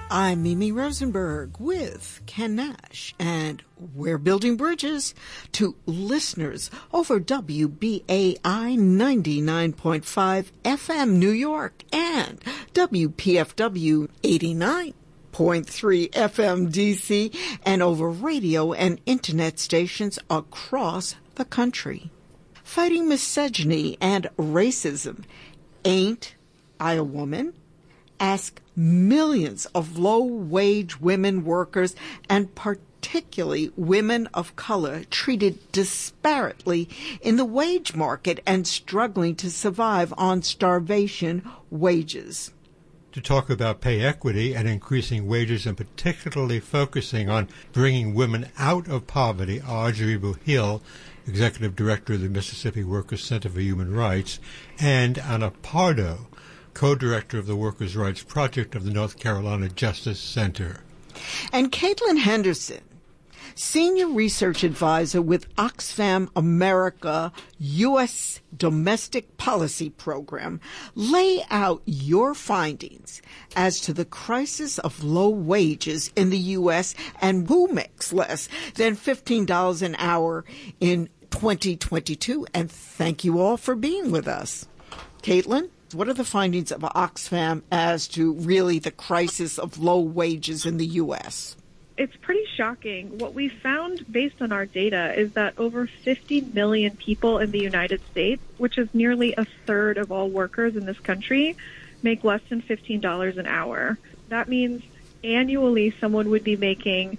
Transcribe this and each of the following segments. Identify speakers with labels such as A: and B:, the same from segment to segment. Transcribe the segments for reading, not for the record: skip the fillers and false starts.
A: I'm Mimi Rosenberg with Ken Nash, and we're building bridges to listeners over WBAI 99.5 FM New York and WPFW 89.3 FM DC, and over radio and internet stations across the country. Fighting misogyny and racism. Ain't I a Woman? Ask millions of low-wage women workers, and particularly women of color, treated disparately in the wage market and struggling to survive on starvation wages.
B: To talk about pay equity and increasing wages, and particularly focusing on bringing women out of poverty, are Jaribu Hill, Executive Director of the Mississippi Workers Center for Human Rights, and Anna Pardo, co-director of the Workers' Rights Project of the North Carolina Justice Center.
A: And Caitlin Henderson, Senior Research Advisor with Oxfam America U.S. Domestic Policy Program, lay out your findings as to the crisis of low wages in the U.S. and who makes less than $15 an hour in 2022. And thank you all for being with us. Caitlin? What are the findings of Oxfam as to really the crisis of low wages in the U.S.?
C: It's pretty shocking. What we found based on our data is that over 50 million people in the United States, which is nearly a third of all workers in this country, make less than $15 an hour. That means annually someone would be making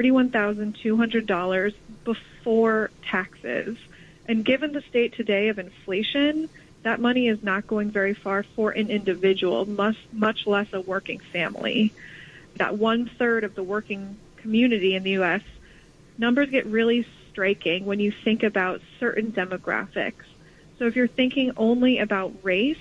C: $31,200 before taxes. And given the state today of inflation, that money is not going very far for an individual, much less a working family. That 1/3 of the working community in the U.S., numbers get really striking when you think about certain demographics. So if you're thinking only about race,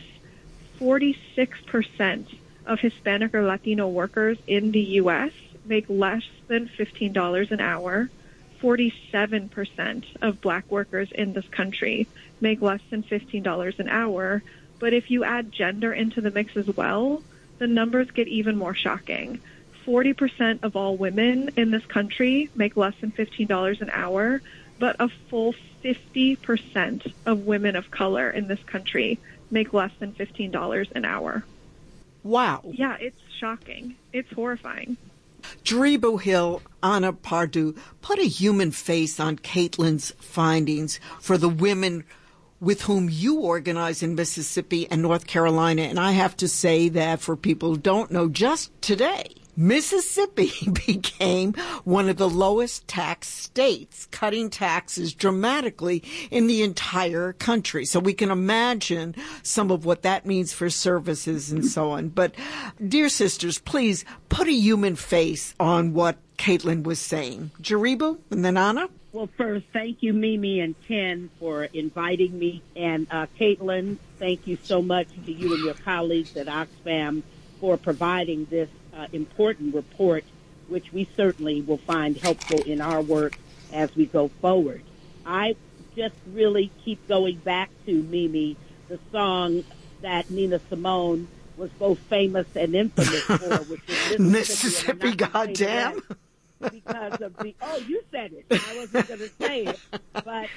C: 46% of Hispanic or Latino workers in the U.S. make less than $15 an hour. 47% of black workers in this country make less than $15 an hour. But if you add gender into the mix as well, the numbers get even more shocking. 40% of all women in this country make less than $15 an hour, but a full 50% of women of color in this country make less than $15 an hour.
A: Wow.
C: Yeah, it's shocking. It's horrifying.
A: Jaribu Hill, Anna Pardo, put a human face on Caitlin's findings for the women with whom you organize in Mississippi and North Carolina. And I have to say that for people who don't know, just today, Mississippi became one of the lowest tax states, cutting taxes dramatically in the entire country. So we can imagine some of what that means for services and so on. But, dear sisters, please put a human face on what Caitlin was saying. Jaribu, and then Anna?
D: Well, first, thank you, Mimi and Ken, for inviting me. And Caitlin, thank you so much to you and your colleagues at Oxfam for providing this important report, which we certainly will find helpful in our work as we go forward. I just really keep going back to, Mimi, the song that Nina Simone was both famous and infamous for, which is
A: Mississippi Goddamn.
D: Because of the, you said it. I wasn't going to say it. But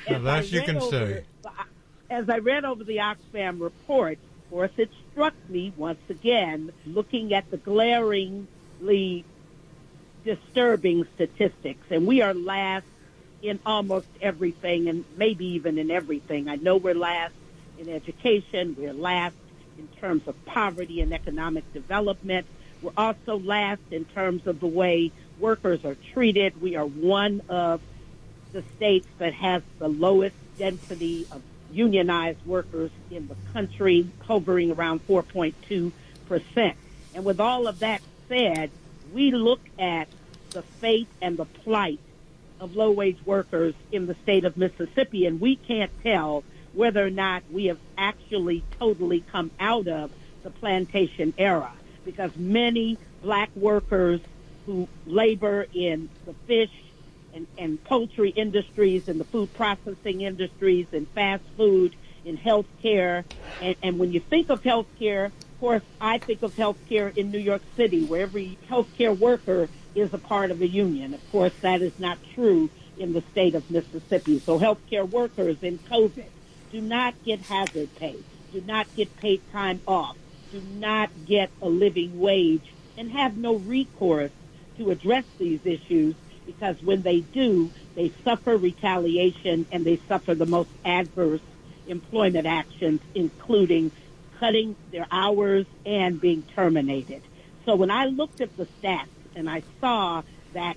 D: as I read over the Oxfam report, of course, it struck me once again, looking at the glaringly disturbing statistics. And we are last in almost everything, and maybe even in everything. I know we're last in education. We're last in terms of poverty and economic development. We're also last in terms of the way workers are treated. We are one of the states that has the lowest density of unionized workers in the country, hovering around 4.2%. And with all of that said, we look at the fate and the plight of low-wage workers in the state of Mississippi, and we can't tell whether or not we have actually totally come out of the plantation era, because many black workers who labor in the fish and poultry industries and the food processing industries and fast food, in health care. And when you think of health care, course, I think of healthcare in New York City, where every healthcare worker is a part of a union. Of course, that is not true in the state of Mississippi. So healthcare workers in COVID do not get hazard pay, do not get paid time off, do not get a living wage, and have no recourse to address these issues, because when they do, they suffer retaliation and they suffer the most adverse employment actions, including cutting their hours and being terminated. So when I looked at the stats and I saw that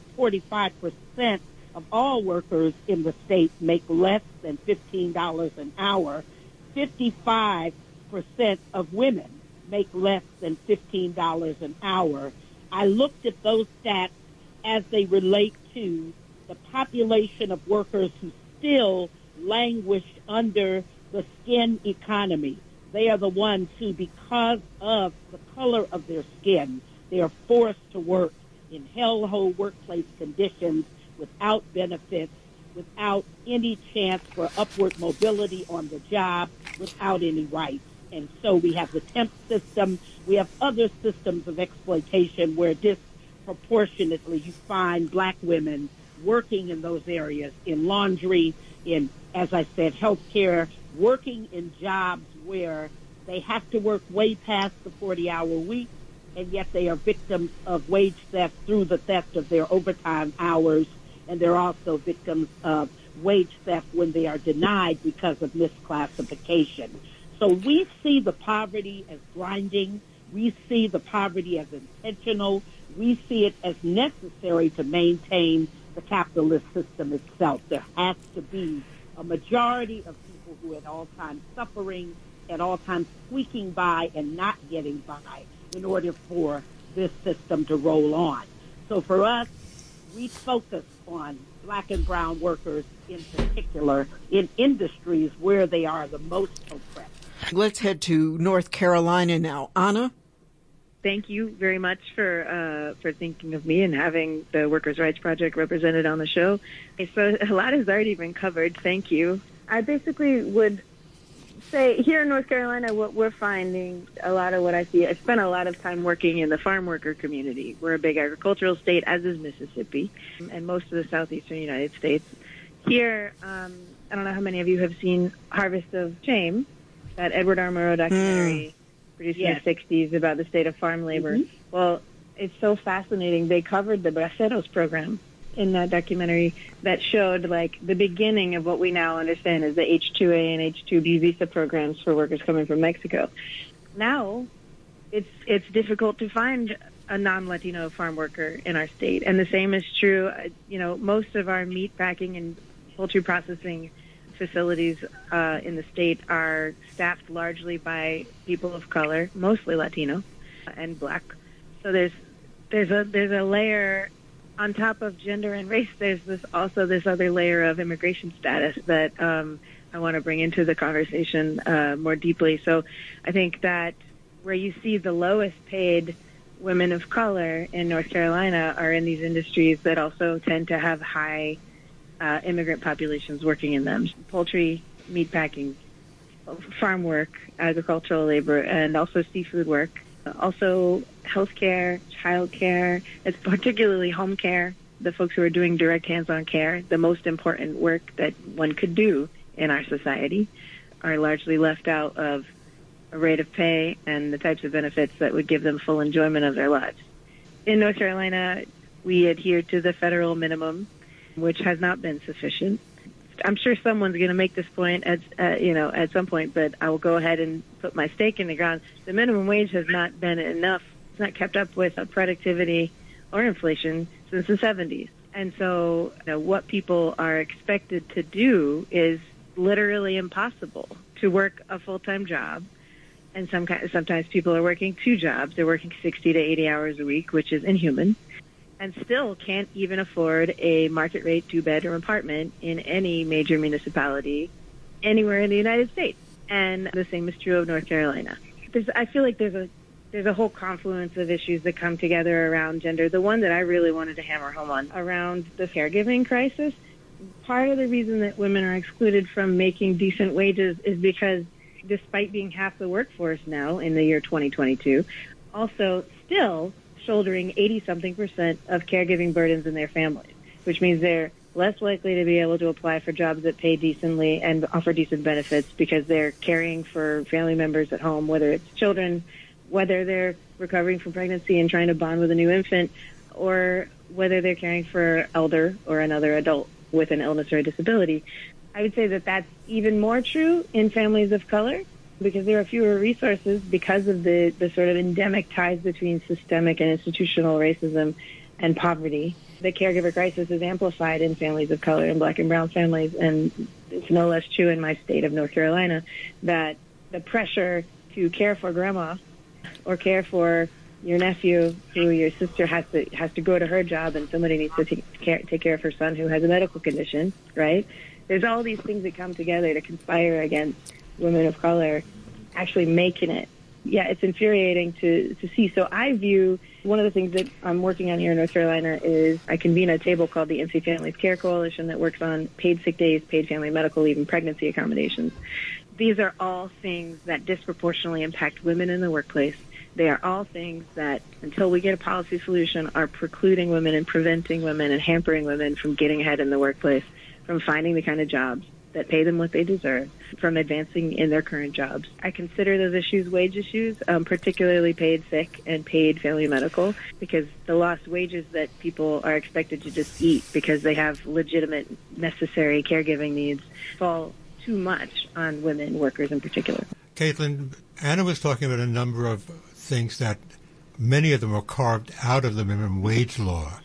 D: 45% of all workers in the state make less than $15 an hour, 55% of women make less than $15 an hour. I looked at those stats as they relate to the population of workers who still languish under the skin economy. They are the ones who, because of the color of their skin, they are forced to work in hellhole workplace conditions without benefits, without any chance for upward mobility on the job, without any rights. And so we have the temp system. We have other systems of exploitation where disproportionately you find black women working in those areas, in laundry, in, as I said, healthcare, working in jobs where they have to work way past the 40-hour week, and yet they are victims of wage theft through the theft of their overtime hours, and they're also victims of wage theft when they are denied because of misclassification. So we see the poverty as grinding. We see the poverty as intentional. We see it as necessary to maintain the capitalist system itself. There has to be a majority of people who at all times suffering, at all times squeaking by and not getting by in order for this system to roll on. So for us, we focus on black and brown workers in particular in industries where they are the most oppressed.
A: Let's head to North Carolina now. Anna?
E: Thank you very much for thinking of me and having the Workers' Rights Project represented on the show. So a lot has already been covered. Thank you. I basically would say here in North Carolina, what we're finding, a lot of what I see, I spent a lot of time working in the farm worker community. We're a big agricultural state, as is Mississippi, and most of the southeastern United States. Here, I don't know how many of you have seen Harvest of Shame, that Edward R. Murrow documentary produced in the 60s about the state of farm labor. Mm-hmm. Well, it's so fascinating. They covered the Braceros program in that documentary that showed like the beginning of what we now understand as the H-2A and H-2B visa programs for workers coming from Mexico. Now, it's difficult to find a non-Latino farm worker in our state, and the same is true. Most of our meat packing and poultry processing facilities in the state are staffed largely by people of color, mostly Latino and Black. So there's a layer on top of gender and race. There's this other layer of immigration status that I want to bring into the conversation more deeply. So I think that where you see the lowest paid women of color in North Carolina are in these industries that also tend to have high immigrant populations working in them. Poultry, meat packing, farm work, agricultural labor, and also seafood work. Also healthcare, childcare, it's particularly home care, the folks who are doing direct hands-on care, the most important work that one could do in our society, are largely left out of a rate of pay and the types of benefits that would give them full enjoyment of their lives. In North Carolina, we adhere to the federal minimum, which has not been sufficient. I'm sure someone's going to make this point at some point, but I will go ahead and put my stake in the ground. The minimum wage has not been enough. It's not kept up with productivity or inflation since the 70s. And so what people are expected to do is literally impossible. To work a full-time job, and sometimes people are working two jobs. They're working 60 to 80 hours a week, which is inhuman, and still can't even afford a market rate two-bedroom apartment in any major municipality anywhere in the United States. And the same is true of North Carolina. I feel like there's a whole confluence of issues that come together around gender. The one that I really wanted to hammer home on around the caregiving crisis, part of the reason that women are excluded from making decent wages is because despite being half the workforce now in the year 2022, also still shouldering 80-something% of caregiving burdens in their families, which means they're less likely to be able to apply for jobs that pay decently and offer decent benefits because they're caring for family members at home, whether it's children, whether they're recovering from pregnancy and trying to bond with a new infant, or whether they're caring for elder or another adult with an illness or a disability. I would say that that's even more true in families of color because there are fewer resources because of the sort of endemic ties between systemic and institutional racism and poverty. The caregiver crisis is amplified in families of color and black and brown families, and it's no less true in my state of North Carolina that the pressure to care for grandma or care for your nephew who your sister has to go to her job and somebody needs to take care of her son who has a medical condition, right? There's all these things that come together to conspire against women of color actually making it. Yeah, it's infuriating to see. So I view one of the things that I'm working on here in North Carolina is I convene a table called the NC Families Care Coalition that works on paid sick days, paid family medical leave, and pregnancy accommodations. These are all things that disproportionately impact women in the workplace. They are all things that, until we get a policy solution, are precluding women and preventing women and hampering women from getting ahead in the workplace, from finding the kind of jobs that pay them what they deserve, from advancing in their current jobs. I consider those issues wage issues, particularly paid sick and paid family medical, because the lost wages that people are expected to just eat because they have legitimate, necessary caregiving needs fall too much on women workers in particular.
B: Caitlin, Anna was talking about a number of things that many of them are carved out of the minimum wage law.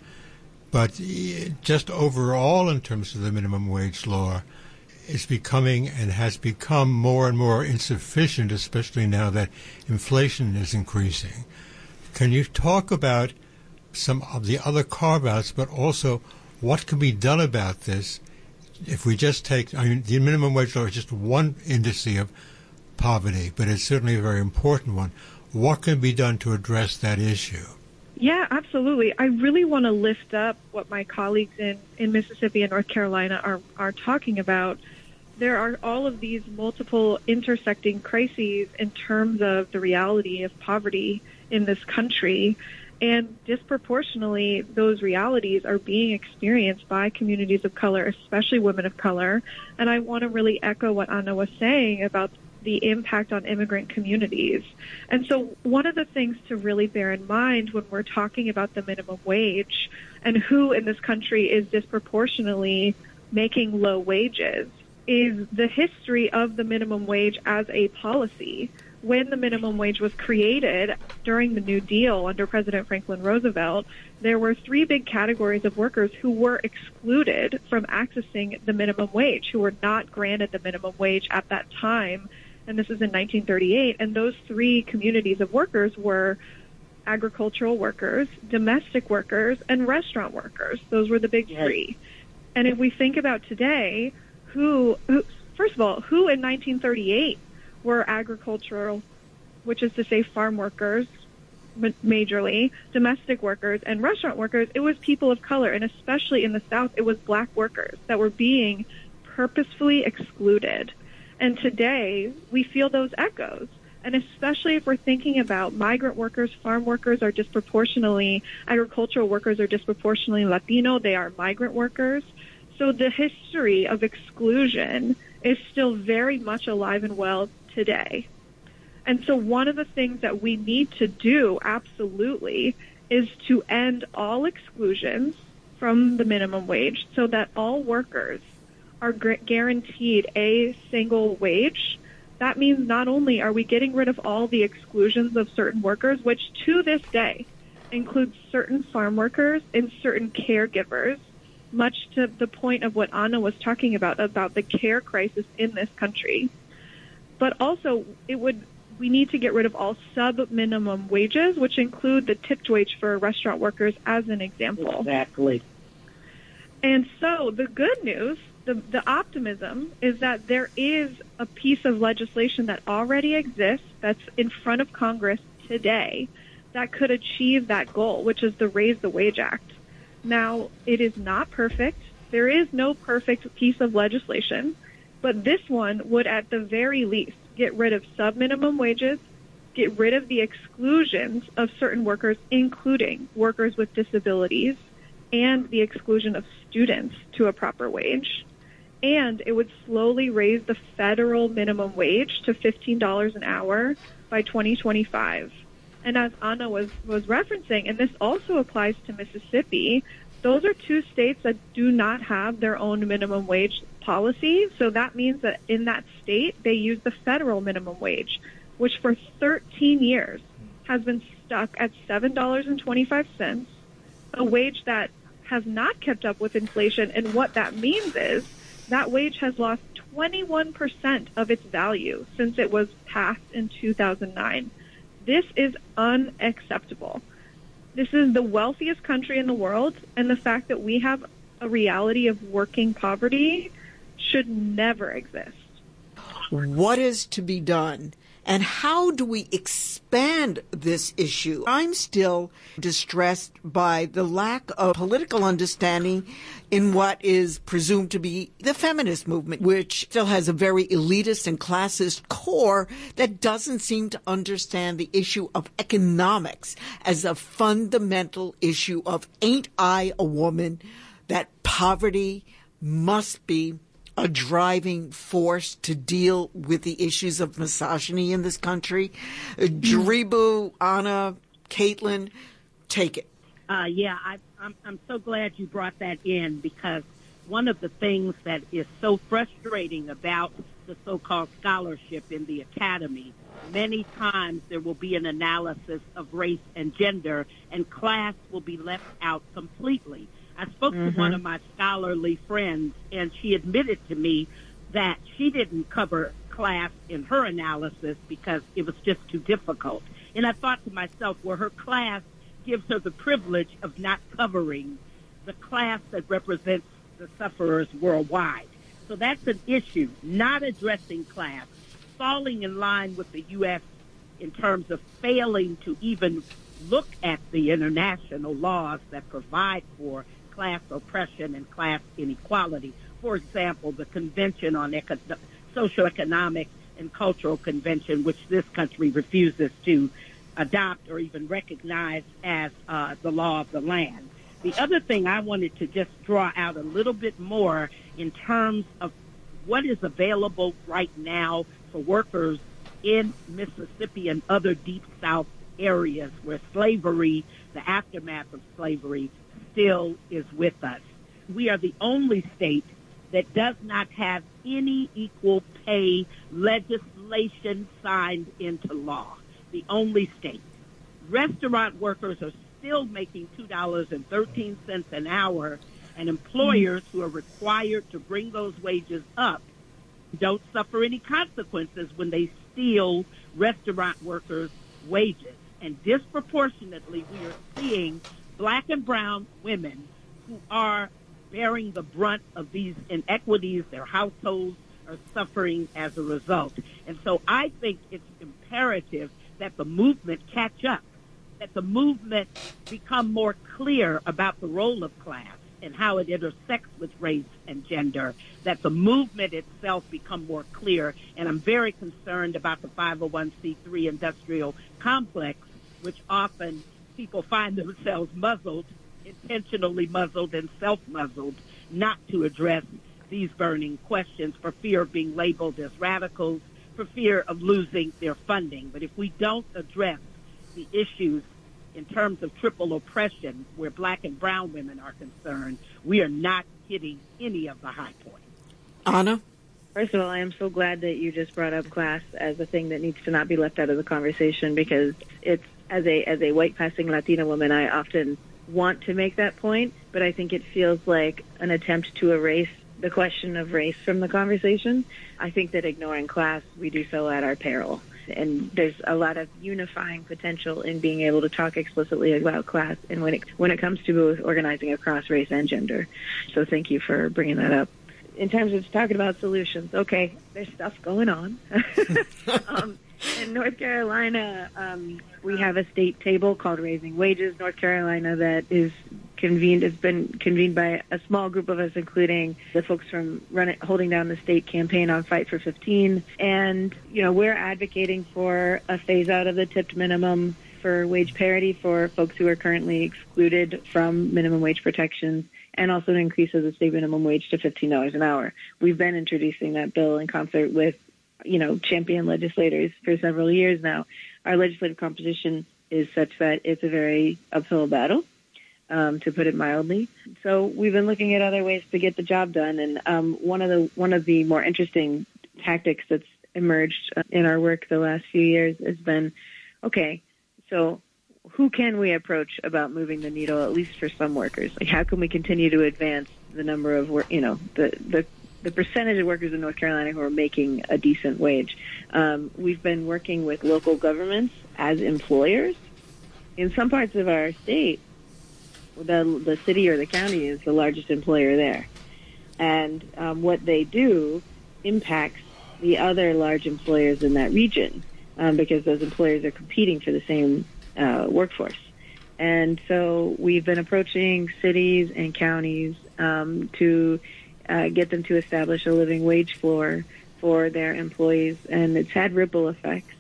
B: But just overall in terms of the minimum wage law, it's becoming and has become more and more insufficient, especially now that inflation is increasing. Can you talk about some of the other carve-outs, but also what can be done about this if we just take, the minimum wage law is just one indice of poverty, but it's certainly a very important one. What can be done to address that issue?
C: Yeah, absolutely. I really want to lift up what my colleagues in Mississippi and North Carolina are talking about. There are all of these multiple intersecting crises in terms of the reality of poverty in this country, and disproportionately those realities are being experienced by communities of color, especially women of color. And I want to really echo what Anna was saying about the impact on immigrant communities. And so one of the things to really bear in mind when we're talking about the minimum wage and who in this country is disproportionately making low wages is the history of the minimum wage as a policy. When the minimum wage was created during the New Deal under President Franklin Roosevelt, there were three big categories of workers who were excluded from accessing the minimum wage, who were not granted the minimum wage at that time. And this is in 1938. And those three communities of workers were agricultural workers, domestic workers, and restaurant workers. Those were the big three. And if we think about today, who first of all, who in 1938 were agricultural, which is to say farm workers, majorly, domestic workers, and restaurant workers, it was people of color, and especially in the South, it was black workers that were being purposefully excluded. And today, we feel those echoes. And especially if we're thinking about migrant workers, farm workers are disproportionately, agricultural workers are disproportionately Latino, they are migrant workers. So the history of exclusion is still very much alive and well today. And so one of the things that we need to do, absolutely, is to end all exclusions from the minimum wage so that all workers are guaranteed a single wage. That means not only are we getting rid of all the exclusions of certain workers, which to this day includes certain farm workers and certain caregivers, much to the point of what Anna was talking about the care crisis in this country. But also, we need to get rid of all sub-minimum wages, which include the tipped wage for restaurant workers, as an example.
D: Exactly.
C: And so the good news, the optimism, is that there is a piece of legislation that already exists that's in front of Congress today that could achieve that goal, which is the Raise the Wage Act. Now, it is not perfect. There is no perfect piece of legislation, but this one would at the very least get rid of sub-minimum wages, get rid of the exclusions of certain workers, including workers with disabilities, and the exclusion of students to a proper wage. And it would slowly raise the federal minimum wage to $15 an hour by 2025. And as Anna was referencing, and this also applies to Mississippi, those are two states that do not have their own minimum wage policy. So that means that in that state, they use the federal minimum wage, which for 13 years has been stuck at $7.25, a wage that has not kept up with inflation. And what that means is that wage has lost 21% of its value since it was passed in 2009. This is unacceptable. This is the wealthiest country in the world, and the fact that we have a reality of working poverty should never exist.
A: What is to be done? And how do we expand this issue? I'm still distressed by the lack of political understanding in what is presumed to be the feminist movement, which still has a very elitist and classist core that doesn't seem to understand the issue of economics as a fundamental issue of, ain't I a woman, that poverty must be a driving force to deal with the issues of misogyny in this country. Jaribu, Anna, Caitlin, take it.
D: I'm so glad you brought that in, because one of the things that is so frustrating about the so-called scholarship in the academy, many times there will be an analysis of race and gender, and class will be left out completely. I spoke to one of my scholarly friends, and she admitted to me that she didn't cover class in her analysis because it was just too difficult. And I thought to myself, well, her class gives her the privilege of not covering the class that represents the sufferers worldwide. So that's an issue, not addressing class, falling in line with the U.S. in terms of failing to even look at the international laws that provide for class oppression and class inequality. For example, the Convention on Socioeconomic and Cultural Convention, which this country refuses to adopt or even recognize as the law of the land. The other thing I wanted to just draw out a little bit more in terms of what is available right now for workers in Mississippi and other Deep South areas where slavery, the aftermath of slavery, still is with us. We are the only state that does not have any equal pay legislation signed into law. The only state. Restaurant workers are still making $2.13 an hour, and employers who are required to bring those wages up don't suffer any consequences when they steal restaurant workers' wages. And disproportionately, we are seeing Black and brown women who are bearing the brunt of these inequities. Their households are suffering as a result. And so I think it's imperative that the movement catch up, that the movement become more clear about the role of class and how it intersects with race and gender, that the movement itself become more clear. And I'm very concerned about the 501c3 industrial complex, which often people find themselves muzzled, intentionally muzzled and self-muzzled, not to address these burning questions for fear of being labeled as radicals, for fear of losing their funding. But if we don't address the issues in terms of triple oppression where Black and brown women are concerned, we are not hitting any of the high points.
A: Anna?
E: First of all, I am so glad that you just brought up class as a thing that needs to not be left out of the conversation, because it's, as a white passing Latina woman, I often want to make that point, but I think it feels like an attempt to erase the question of race from the conversation. I think that ignoring class, we do so at our peril. And there's a lot of unifying potential in being able to talk explicitly about class and when it comes to both organizing across race and gender. So thank you for bringing that up. In terms of talking about solutions, okay, there's stuff going on. In North Carolina, we have a state table called Raising Wages North Carolina that is It's been convened by a small group of us, including the folks from holding down the state campaign on Fight for 15. And, we're advocating for a phase out of the tipped minimum, for wage parity for folks who are currently excluded from minimum wage protections, and also an increase of the state minimum wage to $15 an hour. We've been introducing that bill in concert with, champion legislators for several years now. Our legislative composition is such that it's a very uphill battle, to put it mildly. So we've been looking at other ways to get the job done. And one of the more interesting tactics that's emerged in our work the last few years has been, okay, so who can we approach about moving the needle, at least for some workers? Like, how can we continue to advance the number of the percentage of workers in North Carolina who are making a decent wage? We've been working with local governments as employers. In some parts of our state, the city or the county is the largest employer there. And what they do impacts the other large employers in that region, because those employers are competing for the same workforce. And so we've been approaching cities and counties to get them to establish a living wage floor for their employees, and it's had ripple effects.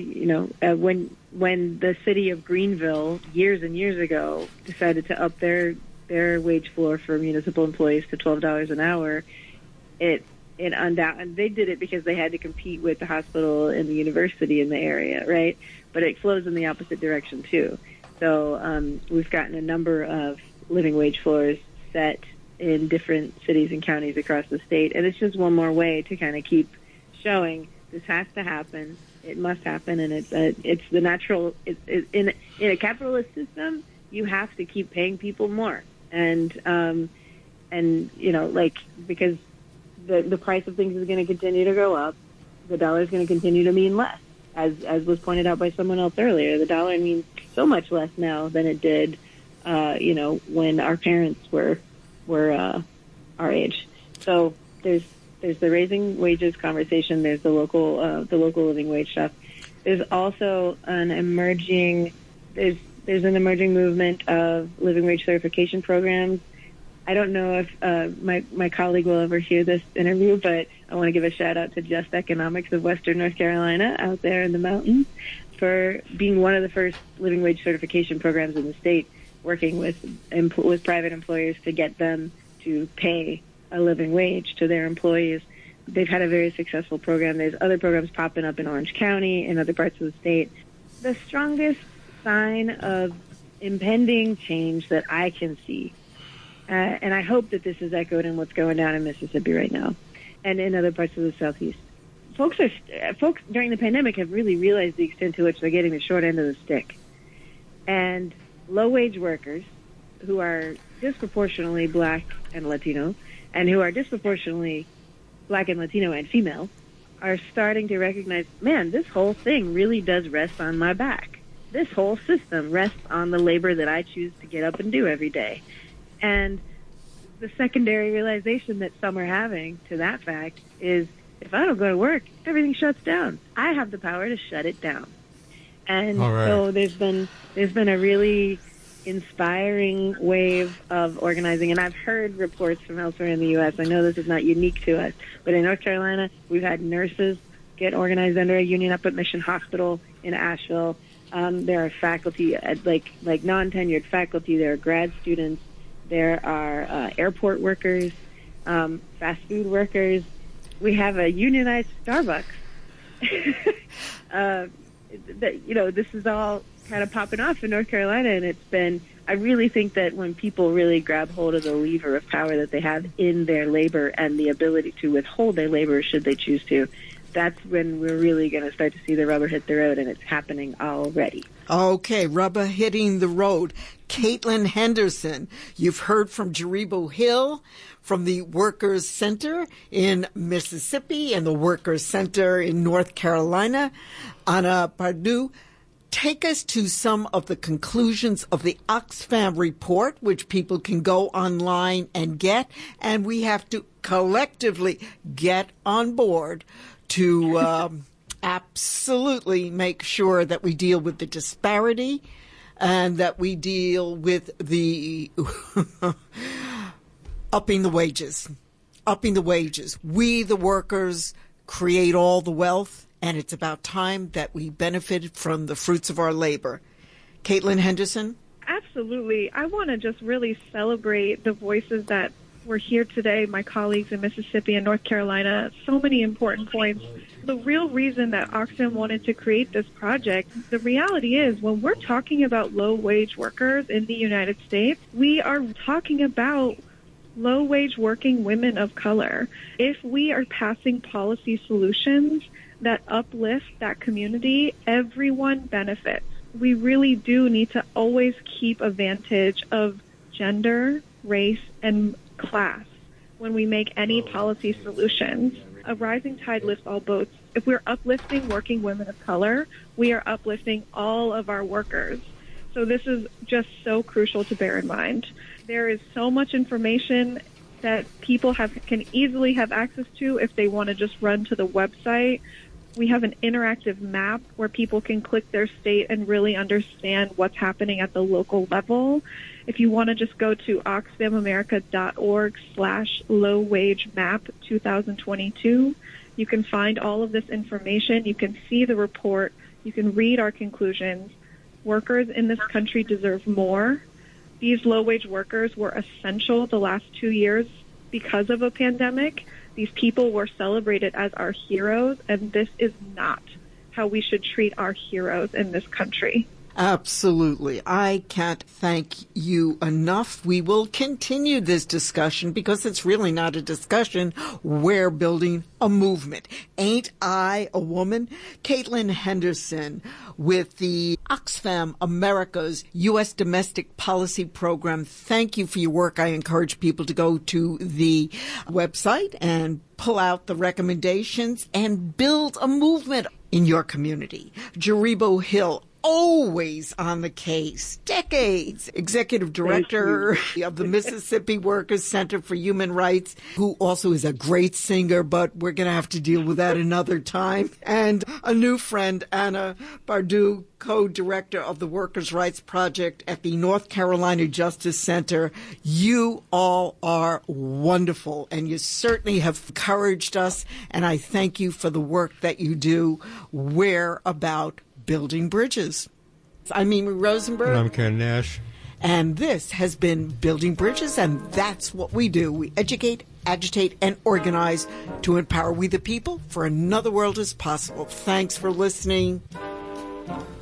E: When the city of Greenville years and years ago decided to up their wage floor for municipal employees to $12 an hour, and they did it because they had to compete with the hospital and the university in the area, right? But it flows in the opposite direction too. So we've gotten a number of living wage floors set in different cities and counties across the state, and it's just one more way to kind of keep showing this has to happen. It must happen, and it's the natural. In a capitalist system, you have to keep paying people more, and because the price of things is going to continue to go up, the dollar is going to continue to mean less. As was pointed out by someone else earlier, the dollar means so much less now than it did, when our parents were our age. So there's the raising wages conversation. There's the local living wage stuff. There's also an emerging movement of living wage certification programs. I don't know if my colleague will ever hear this interview, but I want to give a shout out to Just Economics of Western North Carolina out there in the mountains for being one of the first living wage certification programs in the state, working with private employers to get them to pay a living wage to their employees. They've had a very successful program. There's other programs popping up in Orange County and other parts of the state. The strongest sign of impending change that I can see, and I hope that this is echoed in what's going down in Mississippi right now and in other parts of the Southeast. Folks during the pandemic have really realized the extent to which they're getting the short end of the stick. And low-wage workers who are disproportionately Black and Latino, and who are disproportionately Black and Latino and female, are starting to recognize, man, this whole thing really does rest on my back. This whole system rests on the labor that I choose to get up and do every day. And the secondary realization that some are having to that fact is, if I don't go to work, everything shuts down. I have the power to shut it down. And so there's been a really inspiring wave of organizing, and I've heard reports from elsewhere in the U.S. I know this is not unique to us, but in North Carolina, we've had nurses get organized under a union up at Mission Hospital in Asheville. There are faculty, like non-tenured faculty. There are grad students. There are airport workers, fast food workers. We have a unionized Starbucks. This is all kind of popping off in North Carolina, and I really think that when people really grab hold of the lever of power that they have in their labor and the ability to withhold their labor should they choose to, that's when we're really going to start to see the rubber hit the road, and it's happening already.
A: Okay, rubber hitting the road. Caitlin Henderson, you've heard from Jaribo Hill from the Workers Center in Mississippi and the Workers Center in North Carolina. Anna Pardue, take us to some of the conclusions of the Oxfam report, which people can go online and get, and we have to collectively get on board to absolutely make sure that we deal with the disparity and that we deal with the upping the wages. We, the workers, create all the wealth, and it's about time that we benefit from the fruits of our labor. Caitlin Henderson?
C: Absolutely. I want to just really celebrate the voices that were here today, my colleagues in Mississippi and North Carolina. So many important points. The real reason that Oxfam wanted to create this project, the reality is when we're talking about low-wage workers in the United States, we are talking about low-wage working women of color. If we are passing policy solutions that uplift that community, everyone benefits. We really do need to always keep advantage of gender, race, and class when we make any policy solutions. A rising tide lifts all boats. If we're uplifting working women of color, we are uplifting all of our workers. So this is just so crucial to bear in mind. There is so much information that people can easily have access to if they want to just run to the website. We have an interactive map where people can click their state and really understand what's happening at the local level. If you want to just go to oxfamamerica.org/low-wage-map 2022, you can find all of this information. You can see the report. You can read our conclusions. Workers in this country deserve more. These low-wage workers were essential the last 2 years because of a pandemic. These people were celebrated as our heroes, and this is not how we should treat our heroes in this country.
A: Absolutely. I can't thank you enough. We will continue this discussion because it's really not a discussion. We're building a movement. Ain't I a woman? Caitlin Henderson with the Oxfam America's U.S. Domestic Policy Program. Thank you for your work. I encourage people to go to the website and pull out the recommendations and build a movement in your community. Jaribo Hill, always on the case, decades, executive director of the Mississippi Workers Center for Human Rights, who also is a great singer, but we're going to have to deal with that another time. And a new friend, Anna Pardue, co-director of the Workers' Rights Project at the North Carolina Justice Center. You all are wonderful, and you certainly have encouraged us, and I thank you for the work that you do. We're about building bridges. I'm Amy Rosenberg.
B: And I'm Ken Nash.
A: And this has been Building Bridges, and that's what we do. We educate, agitate, and organize to empower we the people for another world as possible. Thanks for listening.